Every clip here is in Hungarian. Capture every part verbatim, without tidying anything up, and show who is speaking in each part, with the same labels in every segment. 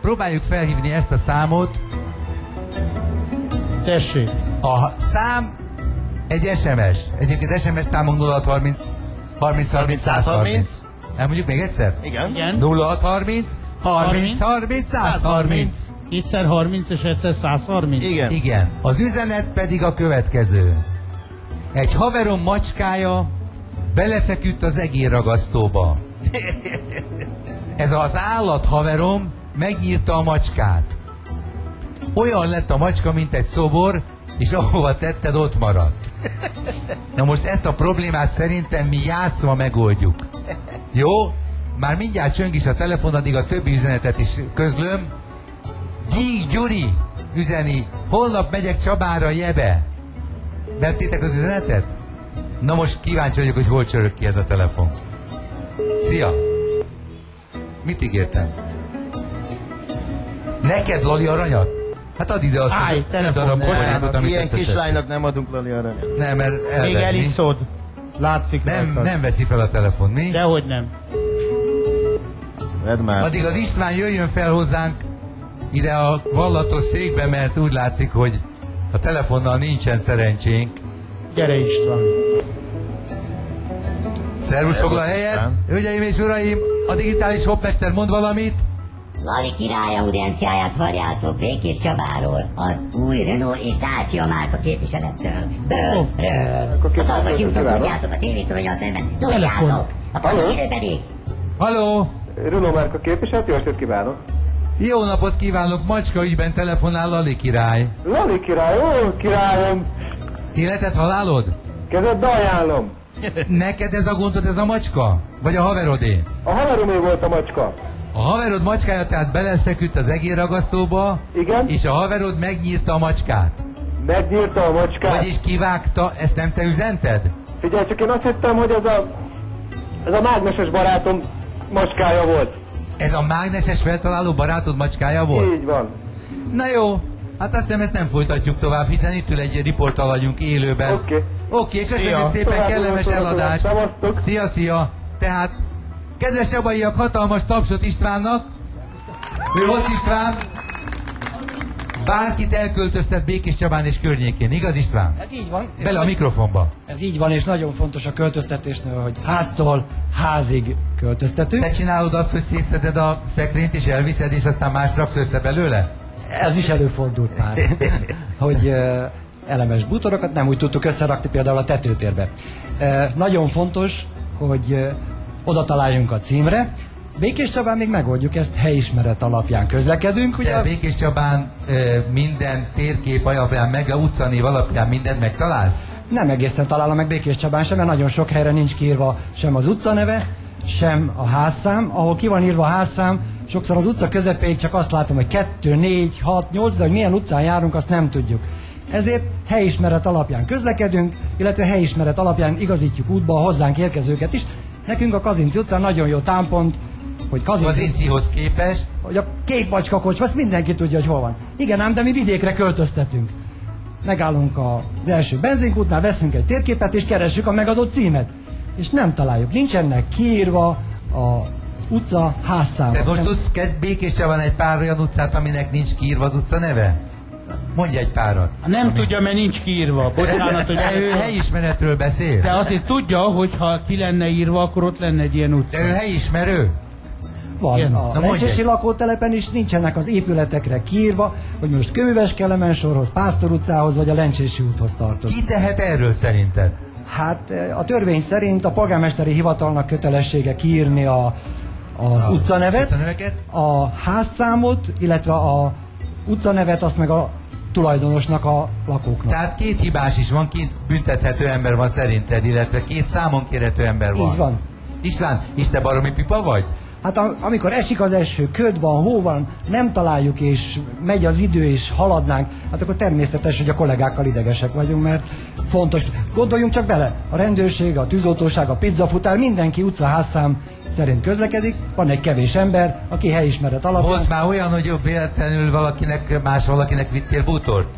Speaker 1: próbáljuk felhívni ezt a számot.
Speaker 2: Tessék.
Speaker 1: A szám egy es em es. Egyébként es em es számunk nulla hat harminc harminc harminc száz harminc. Elmondjuk még egyszer?
Speaker 3: Igen.
Speaker 2: Igen.
Speaker 1: nulla hat harminc harminc harminc száz harminc.
Speaker 2: Kétszer harminc és egyszer száz harminc.
Speaker 3: Igen.
Speaker 1: Igen. Az üzenet pedig a következő. Egy haverom macskája belefeküdt az egérragasztóba. Ez az állat haverom megnyírta a macskát. Olyan lett a macska, mint egy szobor, és ahova tetted, ott maradt. Na most ezt a problémát szerintem mi játszva megoldjuk. Jó? Már mindjárt csöng is a telefon, addig a többi üzenetet is közlöm. Gyí, Gyuri üzeni, holnap megyek Csabára, Jebe. Vettétek az üzenetet? Na most kíváncsi vagyok, hogy hol csörög ki ez a telefon. Szia! Mit ígértem? Neked Lali aranyat? Hát add ide azt,
Speaker 2: Állj,
Speaker 1: a darab
Speaker 3: Bocsánat,
Speaker 1: amit
Speaker 3: ilyen
Speaker 1: összeszed.
Speaker 3: kislánynak nem adunk Lali aranyat.
Speaker 1: Nem, mert
Speaker 2: Még
Speaker 1: elvenni.
Speaker 2: eliszod. Látszik
Speaker 1: Nem,
Speaker 2: rajtad.
Speaker 1: nem veszi fel a telefon, mi?
Speaker 2: Dehogy nem.
Speaker 3: Vedd már.
Speaker 1: Addig az István jöjjön fel hozzánk ide a vallatos székbe, mert úgy látszik, hogy a telefonnal nincsen szerencsénk.
Speaker 2: Gyere István.
Speaker 1: Szervusz, foglal helyet! Hölgyeim és uraim, a digitális hoppmester mond valamit.
Speaker 4: Lali király audienciáját halljátok Békés Csabáról, az új Renault és Dacia márka képviselettől. Bőről. A Szalvasi úton tudjátok, a tévétoronyal szemben. Tudjátok. A Paksire pedig.
Speaker 1: Halló!
Speaker 5: Renault márka képviselet, jó estét kívánok!
Speaker 1: Jó napot kívánok, macska ügyben telefonál Lali király.
Speaker 5: Lali király, ó királyom!
Speaker 1: Életet halálod?
Speaker 5: Kezedbe ajánlom!
Speaker 1: Neked ez a gondod, ez a macska? Vagy a haverodé?
Speaker 5: A haveromé volt a macska.
Speaker 1: A haverod macskája tehát beleszeküdt az egérragasztóba,
Speaker 5: Igen?
Speaker 1: és a haverod megnyírta a macskát.
Speaker 5: Megnyírta a macskát.
Speaker 1: Vagyis kivágta, ezt nem te üzented?
Speaker 5: Figyelj, csak én azt hittem, hogy ez a... Ez a mágneses barátom macskája volt.
Speaker 1: Ez a mágneses feltaláló barátod macskája volt?
Speaker 5: Így van.
Speaker 1: Na jó, hát azt hiszem ezt nem folytatjuk tovább, hiszen itt ül egy riportalangyunk élőben.
Speaker 5: Oké. Okay.
Speaker 1: Oké, okay, köszönjük
Speaker 5: Szia.
Speaker 1: szépen,
Speaker 5: Tovább
Speaker 1: kellemes
Speaker 5: tovább
Speaker 1: eladást.
Speaker 5: Szevasztok.
Speaker 1: Szia, szia. Tehát, kedves csabaiak, hatalmas tapsot Istvánnak. Ő volt István. Bárkit elköltöztet Békés Csabán és környékén, igaz István?
Speaker 6: Ez így van.
Speaker 1: Bele a mikrofonba.
Speaker 6: Ez így van, és nagyon fontos a költöztetésnél, hogy háztól házig költöztetünk.
Speaker 1: Te csinálod azt, hogy szétszeded a szekrényt és elviszed, és aztán más raksz össze belőle?
Speaker 6: Ez is előfordult már, hogy uh, elemes bútorokat nem úgy tudtuk összerakni például a tetőtérbe. Uh, nagyon fontos, hogy uh, oda találjunk a címre. Békés Csabán még megoldjuk ezt, helyismeret alapján közlekedünk. Ugye?
Speaker 1: De Békés Csabán ö, minden térkép alapján, meg a utcanév alapján mindent megtalálsz?
Speaker 6: Nem egészen találom meg Békés Csabán sem, mert nagyon sok helyre nincs kiírva sem az utcaneve, sem a házszám. Ahol ki van írva a házszám, sokszor az utca közepéig csak azt látom, hogy kettő, négy, hat, nyolc, de hogy milyen utcán járunk, azt nem tudjuk. Ezért helyismeret alapján közlekedünk, illetve helyismeret alapján igazítjuk útba a hozzánk érkezőket is. Nekünk a Kazinci utcán nagyon jó támpont, hogy Kazinci,
Speaker 1: Kazincihoz képest.
Speaker 6: hogy a kék macska kocsma, azt mindenki tudja, hogy hol van. Igen ám, de mi vidékre költöztetünk. Megállunk az első benzinkútnál, veszünk egy térképet, és keressük a megadott címet. És nem találjuk. Nincsenek kiírva a utca házszáma.
Speaker 1: Te most
Speaker 6: nem...
Speaker 1: tudsz Békés Csabán egy pár olyan utcát, aminek nincs kiírva az utca neve? Mondj egy párat.
Speaker 2: Nem ami... tudja, mert nincs kiírva. Bocsánat, hogy...
Speaker 1: De ő helyismeretről beszél.
Speaker 2: De azért tudja, hogy ha ki lenne írva, akkor ott lenne egy ilyen utca.
Speaker 1: De ő helyismerő.
Speaker 6: Van.
Speaker 2: Igen.
Speaker 6: A Lencsési lakótelepen is nincsenek az épületekre kiírva, hogy most Köműves Kelemen sorhoz, Pásztor utcához vagy a Lencsési úthoz tartozik.
Speaker 1: Ki tehet erről szerinted?
Speaker 6: Hát a törvény szerint a polgármesteri hivatalnak kötelessége kiírni a, az
Speaker 1: A
Speaker 6: utcanevet,
Speaker 1: utcaneveket?
Speaker 6: a házszámot, illetve a utcanevet, azt meg a tulajdonosnak, a lakóknak.
Speaker 1: Tehát két hibás is van, két büntethető ember van szerinted, illetve két számon kérhető ember van.
Speaker 6: Így van.
Speaker 1: István, és te baromi pipa vagy?
Speaker 6: Hát a, amikor esik az eső, köd van, hó van, nem találjuk, és megy az idő, és haladnánk, hát akkor természetes, hogy a kollégákkal idegesek vagyunk, mert fontos. Gondoljunk csak bele, a rendőrség, a tűzoltóság, a pizzafutár, mindenki utcaházszám szerint közlekedik, van egy kevés ember, aki helyismeret alapján...
Speaker 1: Volt már olyan, hogy jobb véletlenül valakinek, más valakinek vittél bútort?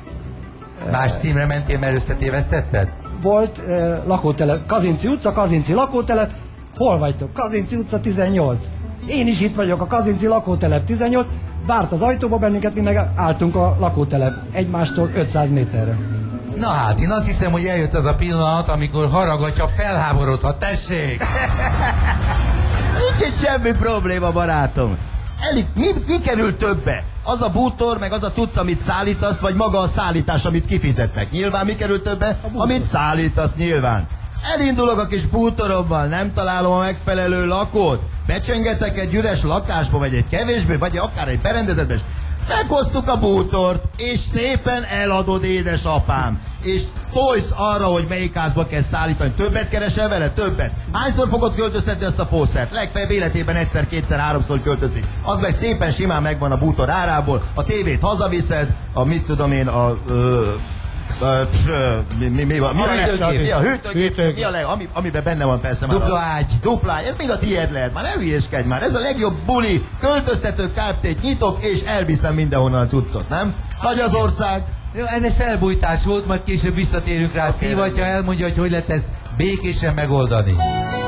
Speaker 1: Más címre mentél, mert összetévesztetted?
Speaker 6: Volt eh, lakótelep, Kazinci utca, Kazinci lakótelep, hol vagytok? Kazinci utca tizennyolc. Én is itt vagyok, a Kazinci lakótelep tizennyolc, várt az ajtóba bennünket, mi meg álltunk a lakótelep egymástól ötszáz méterre.
Speaker 1: Na hát, én azt hiszem, hogy eljött az a pillanat, amikor Haragatya felháborodhat. Tessék!
Speaker 3: Nincs itt semmi probléma, barátom. Eli, mi, mi kerül többe? Az a bútor, meg az a cucc, amit szállítasz, vagy maga a szállítás, amit kifizetnek? Nyilván mi kerül többe? Amit szállítasz, nyilván. Elindulok a kis bútorommal, nem találom a megfelelő lakót. Becsengetek egy üres lakásba, vagy egy kevésbé, vagy akár egy berendezedbe, és meghoztuk a bútort, és szépen eladod, édesapám. És tolsz arra, hogy melyik házba kell szállítani. Többet keresel vele? Többet. Hányszor fogod költöztetni ezt a fószert? Legfeljebb életében egyszer, kétszer, háromszor költözik. Az meg szépen simán megvan a bútor árából, a tévét hazaviszed, a mit tudom én, a... Ö, Uh, pff, mi, mi, mi, van? Mi,
Speaker 1: A
Speaker 3: a
Speaker 1: hűtőgép.
Speaker 3: mi a hűtőgép?
Speaker 2: Hűtőgép.
Speaker 3: Mi a leg, ami, amiben benne van persze már.
Speaker 1: Dupla
Speaker 3: a-
Speaker 1: ágy.
Speaker 3: Dupla ágy. Ez mind a tiéd lehet. Már ne hülyéskedj már. Ez a legjobb buli. Költöztető Kft-t nyitok, és elviszem mindenhonnan a cuccot, nem? Nagy az ország.
Speaker 1: Jó, ez egy felbújtás volt, majd később visszatérünk rá.
Speaker 3: Oké,
Speaker 1: Szívatja elmondja, hogy hogy lehet ezt békésen megoldani.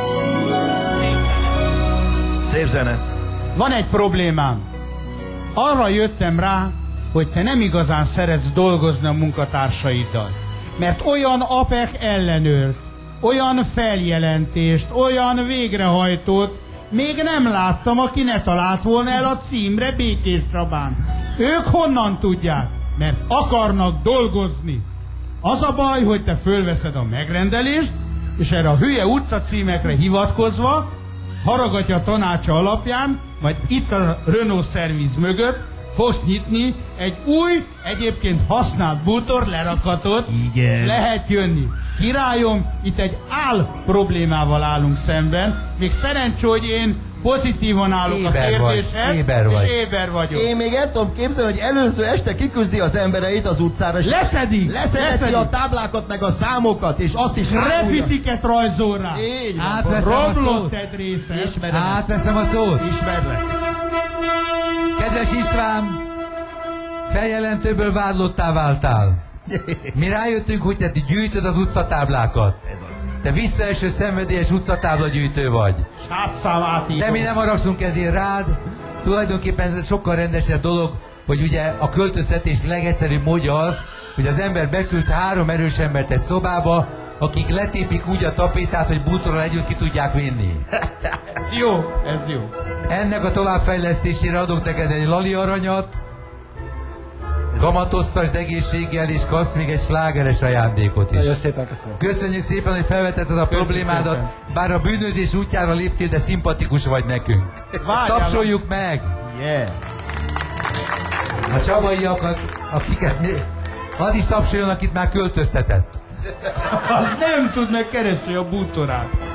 Speaker 3: Szép zene.
Speaker 2: Van egy problémám. Arra jöttem rá, hogy te nem igazán szeretsz dolgozni a munkatársaiddal. Mert olyan APEC ellenőrt, olyan feljelentést, olyan végrehajtót még nem láttam, aki ne talált volna el a címre Békés Csabán. Ők honnan tudják? Mert akarnak dolgozni. Az a baj, hogy te fölveszed a megrendelést, és erre a hülye utcacímekre hivatkozva, Haragatya tanácsa alapján, vagy itt a Renault Service mögött fogsz nyitni egy új, egyébként használt bútor lerakatot.
Speaker 3: Igen.
Speaker 2: Lehet jönni. Királyom, itt egy áll problémával állunk szemben. Még szerencsé, hogy én pozitívan állok a
Speaker 1: Éber vagy,
Speaker 2: kérdéshez,
Speaker 1: éber vagy.
Speaker 2: és éber vagyok.
Speaker 3: Én még el tudom képzelni, hogy előző este kiküzdi az embereit az utcára, és
Speaker 2: Leszedik!
Speaker 3: leszedeti
Speaker 2: leszedik.
Speaker 3: a táblákat, meg a számokat, és azt is ráújja.
Speaker 2: Refitiket rajzol rá.
Speaker 3: Így van.
Speaker 1: Átveszem a
Speaker 2: Romlott
Speaker 1: szót.
Speaker 2: egy része.
Speaker 3: Ismerem ezt.
Speaker 1: Átveszem a szót.
Speaker 3: Ismerlek.
Speaker 1: Kedves István, feljelentőből vádlottá váltál. Mi rájöttünk, hogy te gyűjtöd az utcatáblákat.
Speaker 3: Ez az.
Speaker 1: Te visszaeső szenvedélyes utcatáblagyűjtő vagy.
Speaker 2: Sátszávátító.
Speaker 1: De mi nem haragszunk ezért rád. Tulajdonképpen ez sokkal rendesebb dolog, hogy ugye a költöztetés legegyszerűbb módja az, hogy az ember beküld három erős embert egy szobába, akik letépik úgy a tapétát, hogy bútorral együtt ki tudják vinni.
Speaker 2: Jó, ez jó.
Speaker 1: Ennek a továbbfejlesztésére adok neked egy lali aranyat, kamatoztasd egészséggel, és kapsz még egy slágeres ajándékot is.
Speaker 6: Nagyon szépen köszönöm.
Speaker 1: Köszönjük szépen, hogy felvetetted a problémádat,
Speaker 2: szépen.
Speaker 1: bár a bűnözés útjára léptél, de szimpatikus vagy nekünk.
Speaker 2: Várjál.
Speaker 1: Tapsoljuk meg!
Speaker 3: Yeah.
Speaker 1: A csabaiakat, akiket mi... Az is tapsoljon, akit már költöztetett.
Speaker 2: Az nem tud megkeresni a bútorát.